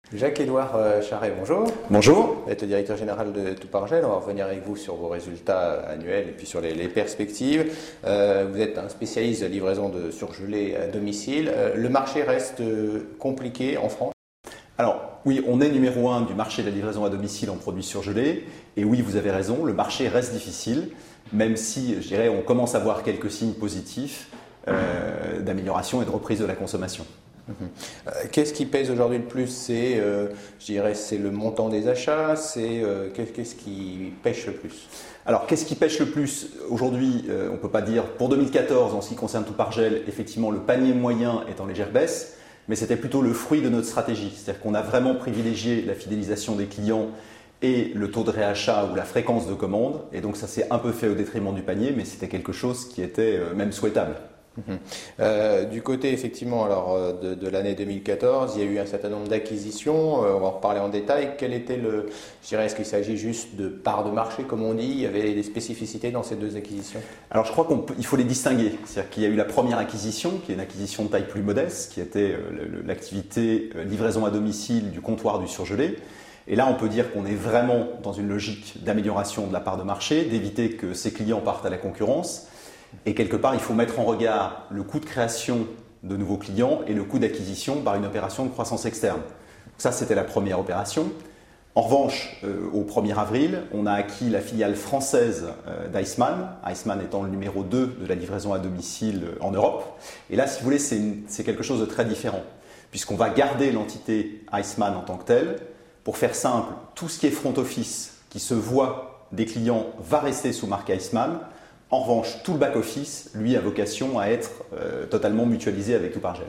Jacques-Édouard Charret, bonjour. Bonjour. Vous êtes le directeur général de Toupargel. On va revenir avec vous sur vos résultats annuels et puis sur les perspectives. Vous êtes un spécialiste de la livraison de surgelés à domicile. Le marché reste compliqué en France? Alors oui, on est numéro 1 du marché de la livraison à domicile en produits surgelés. Et oui, vous avez raison, le marché reste difficile, même si, je dirais, on commence à voir quelques signes positifs d'amélioration et de reprise de la consommation. Qu'est-ce qui pèse aujourd'hui le plus? Je dirais, c'est le montant des achats, qu'est-ce qui pêche le plus? Alors, qu'est-ce qui pêche le plus? Aujourd'hui, on ne peut pas dire. Pour 2014, en ce qui concerne Toupargel, effectivement, le panier moyen est en légère baisse, mais c'était plutôt le fruit de notre stratégie. C'est-à-dire qu'on a vraiment privilégié la fidélisation des clients et le taux de réachat ou la fréquence de commande. Et donc, ça s'est un peu fait au détriment du panier, mais c'était quelque chose qui était même souhaitable. Du côté effectivement de l'année 2014, il y a eu un certain nombre d'acquisitions, on va en reparler en détail. Je dirais, est-ce qu'il s'agit juste de parts de marché comme on dit? Il y avait des spécificités dans ces deux acquisitions? Alors je crois qu'il faut les distinguer. C'est-à-dire qu'il y a eu la première acquisition, qui est une acquisition de taille plus modeste, qui était l'activité livraison à domicile du comptoir du surgelé. Et là, on peut dire qu'on est vraiment dans une logique d'amélioration de la part de marché, d'éviter que ces clients partent à la concurrence. Et quelque part, il faut mettre en regard le coût de création de nouveaux clients et le coût d'acquisition par une opération de croissance externe. Ça, c'était la première opération. En revanche, au 1er avril, on a acquis la filiale française d'Iceman, Iceman étant le numéro 2 de la livraison à domicile en Europe. Et là, si vous voulez, c'est quelque chose de très différent, puisqu'on va garder l'entité Iceman en tant que telle. Pour faire simple, tout ce qui est front office, qui se voit des clients, va rester sous marque Iceman. En revanche, tout le back-office, lui, a vocation à être totalement mutualisé avec Toupargel.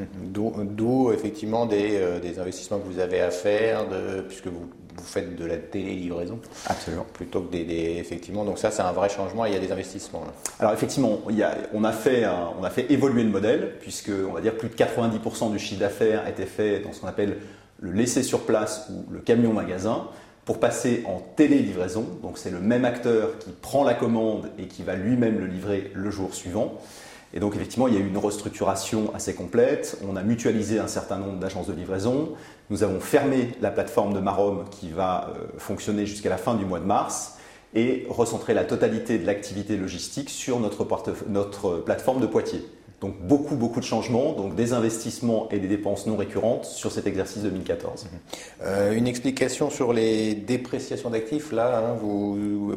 D'où effectivement des investissements que vous avez à faire, puisque vous faites de la télé-livraison. Absolument. Plutôt que effectivement, donc ça c'est un vrai changement, il y a des investissements. Là. Alors effectivement, on a fait évoluer le modèle, puisque on va dire plus de 90% du chiffre d'affaires était fait dans ce qu'on appelle le laisser sur place ou le camion magasin, pour passer en télé-livraison. Donc c'est le même acteur qui prend la commande et qui va lui-même le livrer le jour suivant. Et donc effectivement, il y a eu une restructuration assez complète. On a mutualisé un certain nombre d'agences de livraison. Nous avons fermé la plateforme de Marom qui va fonctionner jusqu'à la fin du mois de mars et recentré la totalité de l'activité logistique sur notre plateforme de Poitiers. Donc beaucoup de changements, donc des investissements et des dépenses non récurrentes sur cet exercice 2014. Une explication sur les dépréciations d'actifs, là, hein, vous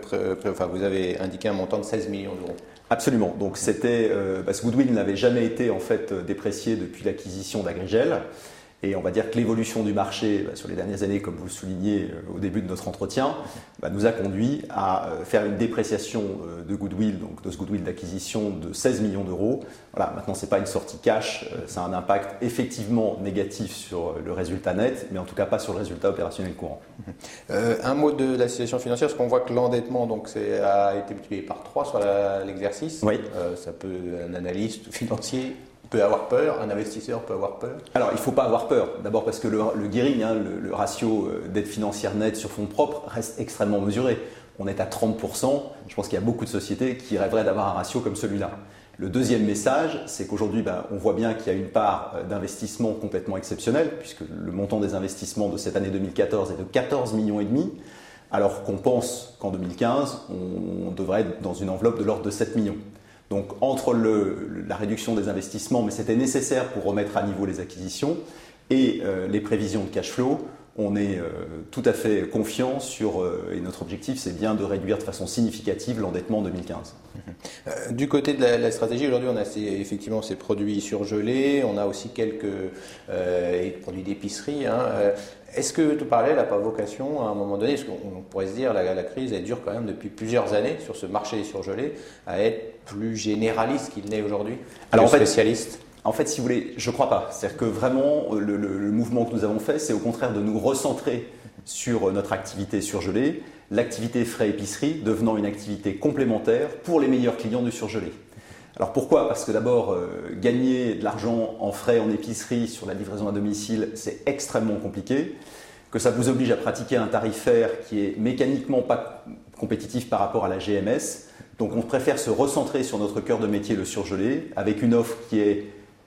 avez indiqué un montant de 16 millions d'euros. Absolument, donc c'était, parce que Goodwill n'avait jamais été en fait déprécié depuis l'acquisition d'Agrigel. Et on va dire que l'évolution du marché sur les dernières années, comme vous le soulignez au début de notre entretien, nous a conduit à faire une dépréciation de goodwill, donc de ce goodwill d'acquisition de 16 millions d'euros. Voilà, maintenant, ce n'est pas une sortie cash, ça a un impact effectivement négatif sur le résultat net, mais en tout cas pas sur le résultat opérationnel courant. Un mot de la situation financière, parce qu'on voit que l'endettement a été multiplié par 3 sur l'exercice. Oui. Un analyste financier peut avoir peur, un investisseur peut avoir peur? Alors, il ne faut pas avoir peur. D'abord parce que le gearing, le ratio dette financière nette sur fonds propres, reste extrêmement mesuré. On est à 30%. Je pense qu'il y a beaucoup de sociétés qui rêveraient d'avoir un ratio comme celui-là. Le deuxième message, c'est qu'aujourd'hui, on voit bien qu'il y a une part d'investissement complètement exceptionnelle, puisque le montant des investissements de cette année 2014 est de 14,5 millions, alors qu'on pense qu'en 2015, on devrait être dans une enveloppe de l'ordre de 7 millions. Donc entre la réduction des investissements, mais c'était nécessaire pour remettre à niveau les acquisitions, et les prévisions de cash flow, on est tout à fait confiant et notre objectif c'est bien de réduire de façon significative l'endettement en 2015. Du côté de la stratégie, aujourd'hui on a effectivement ces produits surgelés, on a aussi quelques produits d'épicerie. Est-ce que Toupargel n'a pas vocation à un moment donné, parce qu'on pourrait se dire la crise elle dure quand même depuis plusieurs années sur ce marché des surgelés, à être plus généraliste qu'il n'est aujourd'hui, plus spécialiste? En fait, si vous voulez, je ne crois pas. C'est-à-dire que vraiment, le mouvement que nous avons fait, c'est au contraire de nous recentrer sur notre activité surgelée, l'activité frais épicerie devenant une activité complémentaire pour les meilleurs clients du surgelé. Alors pourquoi? Parce que d'abord, gagner de l'argent en frais en épicerie sur la livraison à domicile, c'est extrêmement compliqué, que ça vous oblige à pratiquer un tarifaire qui est mécaniquement pas compétitif par rapport à la GMS. Donc on préfère se recentrer sur notre cœur de métier, le surgelé, avec une offre qui est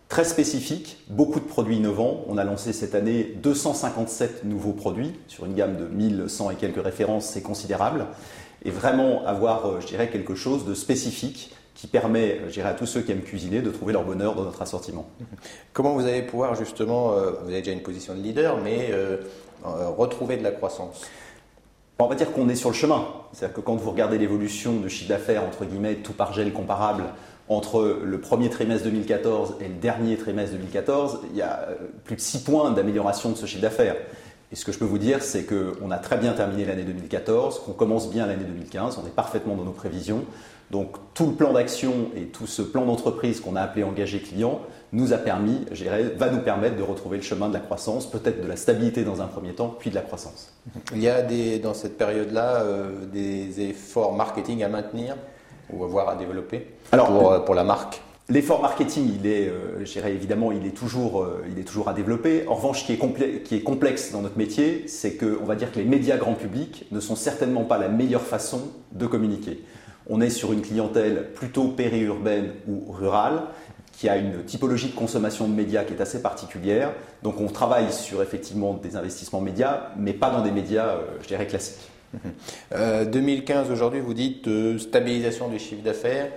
très spécifique, beaucoup de produits innovants. On a lancé cette année 257 nouveaux produits sur une gamme de 1100 et quelques références, c'est considérable. Et vraiment avoir, je dirais, quelque chose de spécifique qui permet, je dirais, à tous ceux qui aiment cuisiner de trouver leur bonheur dans notre assortiment. Comment vous allez pouvoir justement, vous avez déjà une position de leader, mais retrouver de la croissance? On va dire qu'on est sur le chemin. C'est-à-dire que quand vous regardez l'évolution de chiffre d'affaires, entre guillemets, tout par gel comparable, entre le premier trimestre 2014 et le dernier trimestre 2014, il y a plus de 6 points d'amélioration de ce chiffre d'affaires. Et ce que je peux vous dire, c'est qu'on a très bien terminé l'année 2014, qu'on commence bien l'année 2015, on est parfaitement dans nos prévisions. Donc tout le plan d'action et tout ce plan d'entreprise qu'on a appelé Engager Client nous a permis, je dirais, va nous permettre de retrouver le chemin de la croissance, peut-être de la stabilité dans un premier temps, puis de la croissance. Il y a dans cette période-là des efforts marketing à maintenir ou voire à développer pour la marque? L'effort marketing, je dirais évidemment, il est toujours à développer. En revanche, ce qui est complexe dans notre métier, c'est qu'on va dire que les médias grand public ne sont certainement pas la meilleure façon de communiquer. On est sur une clientèle plutôt périurbaine ou rurale, qui a une typologie de consommation de médias qui est assez particulière. Donc on travaille sur effectivement des investissements médias, mais pas dans des médias, je dirais, classiques. 2015 aujourd'hui, vous dites stabilisation du chiffre d'affaires.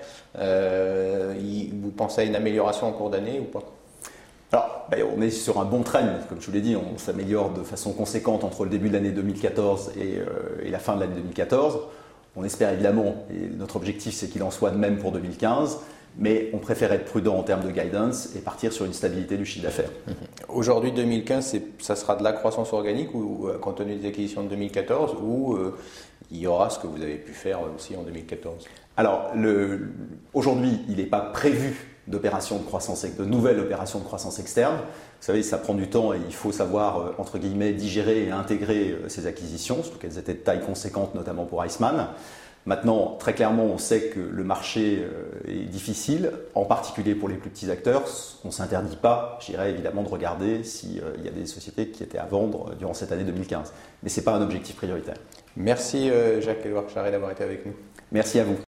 Vous pensez à une amélioration en cours d'année ou pas? Alors, on est sur un bon trend, comme je vous l'ai dit, on s'améliore de façon conséquente entre le début de l'année 2014 et la fin de l'année 2014. On espère évidemment, et notre objectif c'est qu'il en soit de même pour 2015, mais on préfère être prudent en termes de guidance et partir sur une stabilité du chiffre d'affaires. Aujourd'hui, 2015, ça sera de la croissance organique ou compte tenu des acquisitions de 2014 ou il y aura ce que vous avez pu faire aussi en 2014? Alors, aujourd'hui, il n'est pas prévu de nouvelles opérations de croissance externe. Vous savez, ça prend du temps et il faut savoir, entre guillemets, digérer et intégrer ces acquisitions, surtout qu'elles étaient de taille conséquente, notamment pour Iceman. Maintenant, très clairement, on sait que le marché est difficile, en particulier pour les plus petits acteurs. On ne s'interdit pas, je dirais évidemment, de regarder s'il y a des sociétés qui étaient à vendre durant cette année 2015. Mais ce n'est pas un objectif prioritaire. Merci Jacques-Édouard Charret d'avoir été avec nous. Merci à vous.